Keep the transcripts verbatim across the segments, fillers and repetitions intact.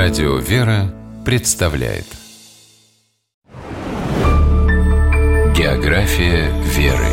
Радио «Вера» представляет География веры.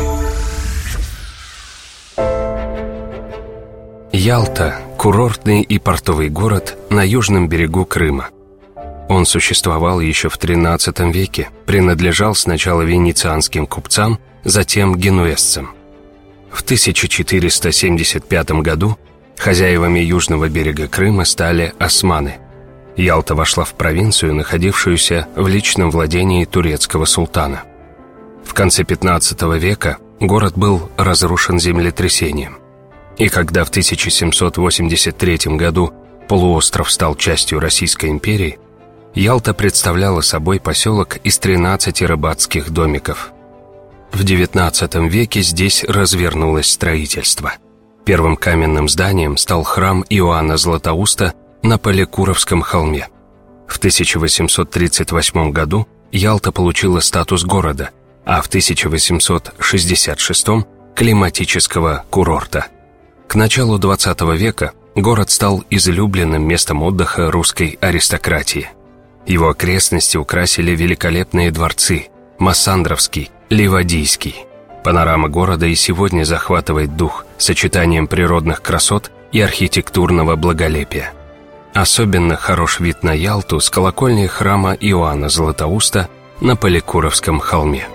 Ялта – курортный и портовый город на южном берегу Крыма. Он существовал еще в тринадцатом веке, принадлежал сначала венецианским купцам, затем генуэзцам. В тысяча четыреста семьдесят пятом году хозяевами южного берега Крыма стали османы. Ялта вошла в провинцию, находившуюся в личном владении турецкого султана. В конце пятнадцатого века город был разрушен землетрясением. И когда в тысяча семьсот восемьдесят третьем году полуостров стал частью Российской империи, Ялта представляла собой поселок из тринадцати рыбацких домиков. В девятнадцатом веке здесь развернулось строительство. Первым каменным зданием стал храм Иоанна Златоуста на Поликуровском холме. В тысяча восемьсот тридцать восьмом году Ялта получила статус города, а в тысяча восемьсот шестьдесят шестом – климатического курорта. К началу двадцатого века город стал излюбленным местом отдыха русской аристократии. Его окрестности украсили великолепные дворцы – Массандровский, Ливадийский. Панорама города и сегодня захватывает дух сочетанием природных красот и архитектурного благолепия. Особенно хорош вид на Ялту с колокольни храма Иоанна Златоуста на Поликуровском холме.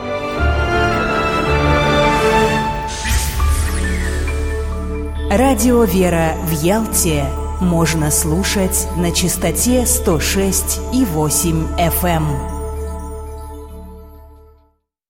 Радио «Вера» в Ялте можно слушать на частоте сто шесть и восемь эф эм.